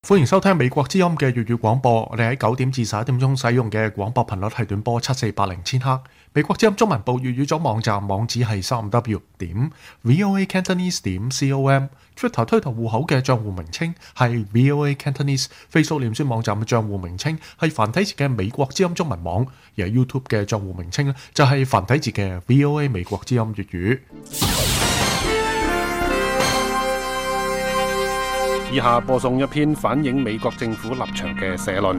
歡迎收聽美國之音嘅粵語廣播。我哋喺9點至11點鐘使用嘅廣播頻率係短波7480千赫。美國之音中文部粵語組網站網址係3w.voacantonese.com。Twitter 推特戶口嘅賬戶名稱係 VOA Cantonese。Facebook 臉書網站嘅賬戶名稱係繁體字嘅美國之音中文網。而 YouTube 嘅賬戶名稱呢就係繁體字嘅 VOA 美國之音粵語。 以下播送一篇反映美國政府立場嘅社論。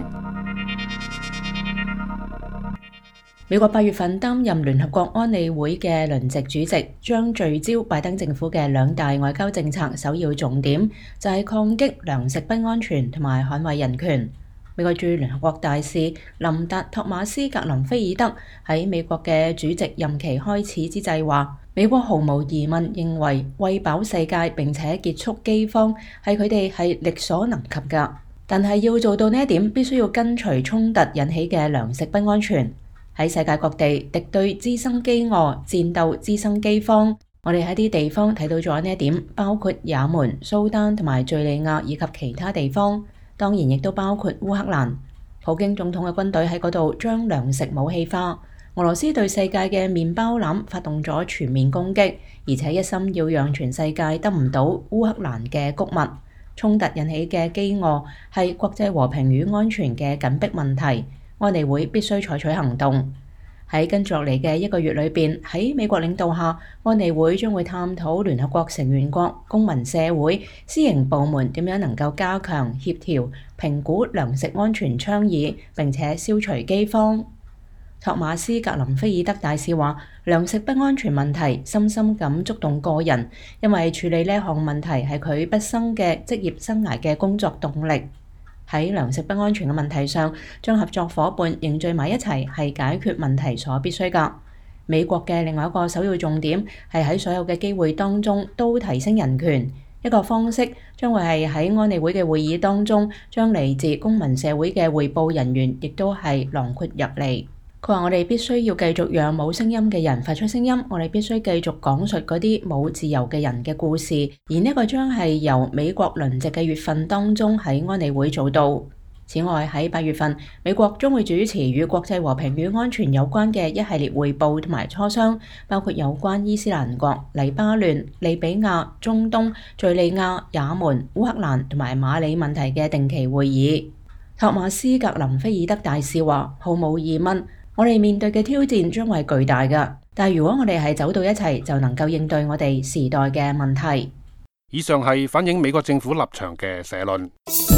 美國8月份擔任聯合國安理會嘅輪值主席，將聚焦拜登政府嘅兩大外交政策首要重點，就係抗擊糧食不安全同埋捍衛人權。美國駐聯合國大使林達托馬斯格林菲爾德喺美國嘅主席任期開始之際話，美國毫無疑問認為餵飽世界並且結束饑荒係佢哋係力所能及㗎，但係要做到呢一點，必須要根除衝突引起嘅糧食不安全。喺世界各地敵對滋生饑餓，戰鬥滋生饑荒。我哋喺啲地方睇到咗呢一點，包括也門、蘇丹同埋敘利亞以及其他地方，當然亦都包括烏克蘭。普京總統嘅軍隊喺嗰度將糧食武器化。俄羅斯對世界嘅麵包籃發動咗全面攻擊，而且一心要讓全世界得唔到烏克蘭嘅穀物。衝突引起嘅饑餓係國際和平與安全嘅緊迫問題，安理會必須採取行動。喺跟住落嚟嘅1個月裏邊，喺美國領導下，安理會將會探討聯合國成員國、公民社會、私營部門點樣能夠加強協調、評估糧食安全倡議，並且消除饑荒。托馬斯格林菲爾德大使話，糧食不安全問題深深咁觸動個人，因為處理呢項問題係佢畢生嘅職業生涯嘅工作動力。喺糧食不安全嘅問題上，將合作夥伴凝聚埋一齊係解決問題所必須㗎。美國嘅另外一個首要重點係喺所有嘅機會當中都提升人權。一個方式將會係喺安理會嘅會議當中，將嚟自公民社會嘅彙報人員亦都係囊括入嚟。佢話：我哋必須要繼續讓冇聲音嘅人發出聲音，我哋必須繼續講述嗰啲冇自由嘅人嘅故事，而呢個將係由美國輪值嘅月份當中喺安理會做到。此外，喺8月份，美國將會主持與國際和平與安全有關嘅一系列彙報同埋磋商，包括有關伊斯蘭國、黎巴嫩、利比亞、中東、敘利亞、也門、烏克蘭同埋馬里問題嘅定期會議。托馬斯格林菲爾德大使話：毫無疑問，我哋面對嘅挑戰將會巨大㗎，但如果我哋係走到一齊，就能夠應對我哋時代嘅問題。 以上係反映美國政府立場嘅社論。